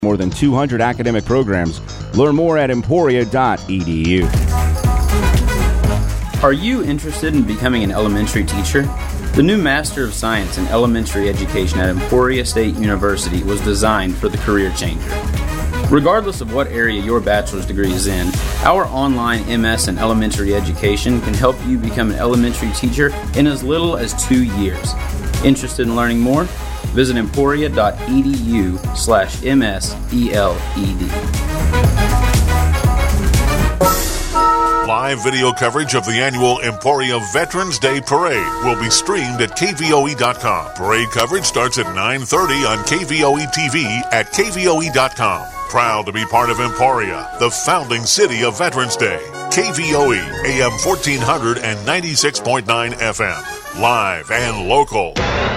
More than 200 academic programs. Learn more at emporia.edu. Are you interested in becoming an elementary teacher? The new Master of Science in Elementary Education at Emporia State University was designed for the career changer. Regardless of what area your bachelor's degree is in, our online MS in Elementary Education can help you become an elementary teacher in as little as 2 years. Interested in learning more? Visit emporia.edu/MSELED. Live video coverage of the annual Emporia Veterans Day Parade will be streamed at KVOE.com. Parade coverage starts at 9:30 on KVOE TV at KVOE.com. Proud to be part of Emporia, the founding city of Veterans Day. KVOE, AM 1400 and 96.9 FM. Live and local.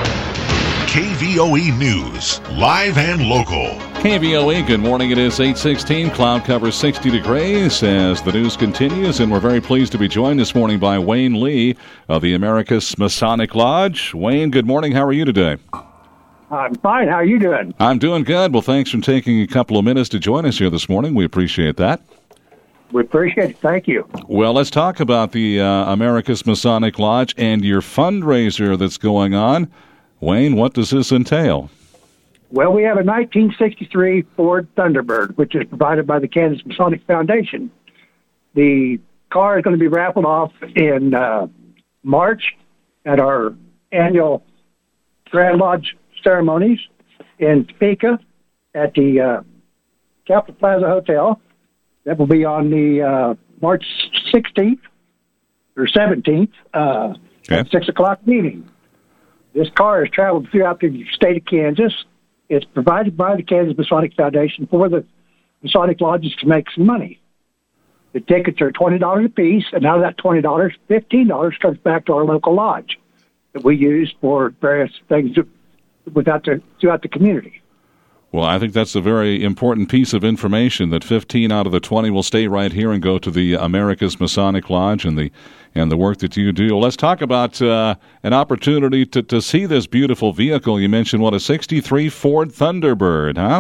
KVOE News, live and local. KVOE, good morning. It is 8:16. Cloud cover 60 degrees as the news continues, and we're very pleased to be joined this morning by Wayne Lee of the Americas Masonic Lodge. Wayne, good morning. How are you today? I'm fine. How are you doing? I'm doing good. Well, thanks for taking a couple of minutes to join us here this morning. We appreciate that. We appreciate it. Thank you. Well, let's talk about the Americas Masonic Lodge and your fundraiser that's going on. Wayne, what does this entail? Well, we have a 1963 Ford Thunderbird, which is provided by the Kansas Masonic Foundation. The car is going to be raffled off in March at our annual Grand Lodge ceremonies in Topeka at the Capitol Plaza Hotel. That will be on the March 16th or 17th at 6 o'clock meeting. This car has traveled throughout the state of Kansas. It's provided by the Kansas Masonic Foundation for the Masonic Lodges to make some money. The tickets are $20 a piece, and out of that $20, $15 comes back to our local lodge that we use for various things throughout the community. Well, I think that's a very important piece of information, that 15 out of the 20 will stay right here and go to the Americas Masonic Lodge and the work that you do. Well, let's talk about an opportunity to see this beautiful vehicle. You mentioned, a 63 Ford Thunderbird, huh?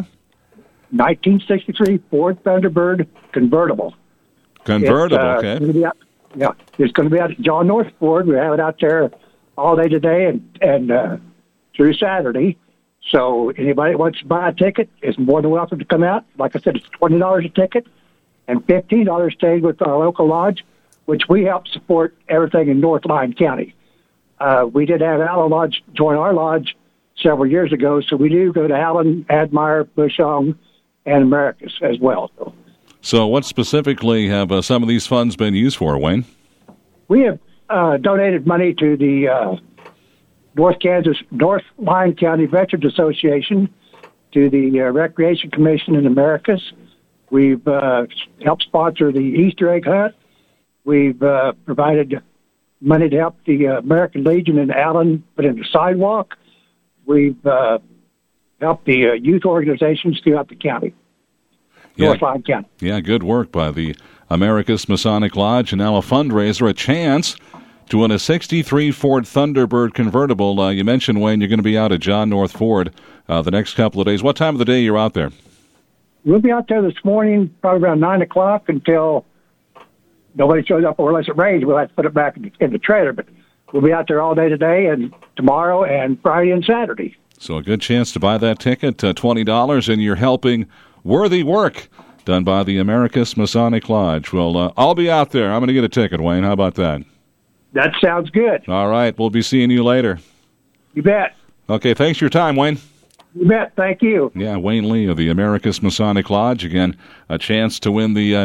1963 Ford Thunderbird convertible. Convertible, okay. It's going to be out at John North Ford. We have it out there all day today and through Saturday. So anybody that wants to buy a ticket is more than welcome to come out. Like I said, it's $20 a ticket, and $15 stays with our local lodge, which we help support everything in North Lyon County. We did have Allen Lodge join our lodge several years ago, so we do go to Allen, Admire, Bushong, and Americas as well. So what specifically have some of these funds been used for, Wayne? We have donated money to the North Lyon County Veterans Association, to the Recreation Commission in Americas. We've helped sponsor the Easter egg hunt. We've provided money to help the American Legion in Allen put in the sidewalk. We've helped the youth organizations throughout the county, North Lyon County. Yeah, good work by the Americas Masonic Lodge. And now a fundraiser, a chance to win a 63 Ford Thunderbird convertible. You mentioned, Wayne, you're going to be out at John North Ford the next couple of days. What time of the day you're out there? We'll be out there this morning, probably around 9 o'clock until nobody shows up, or unless it rains, we'll have to put it back in the trailer. But we'll be out there all day today and tomorrow and Friday and Saturday. So a good chance to buy that ticket, $20, and you're helping worthy work done by the Americas Masonic Lodge. Well, I'll be out there. I'm going to get a ticket, Wayne. How about that? That sounds good. All right. We'll be seeing you later. You bet. Okay. Thanks for your time, Wayne. You bet. Thank you. Yeah, Wayne Lee of the Americas Masonic Lodge. Again, a chance to win the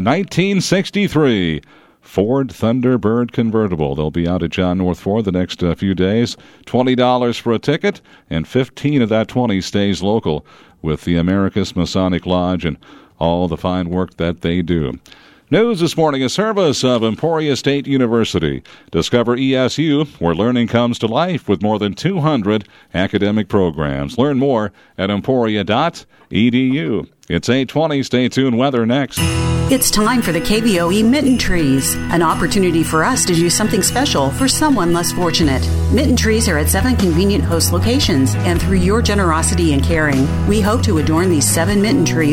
1963 Ford Thunderbird convertible. They'll be out at John North Ford the next few days. $20 for a ticket, and 15 of that 20 stays local with the Americas Masonic Lodge and all the fine work that they do. News this morning, a service of Emporia State University. Discover ESU, where learning comes to life with more than 200 academic programs. Learn more at emporia.edu. It's 8:20. Stay tuned. Weather next. It's time for the KVOE Mitten Trees, an opportunity for us to do something special for someone less fortunate. Mitten Trees are at 7 convenient host locations, and through your generosity and caring, we hope to adorn these 7 mitten trees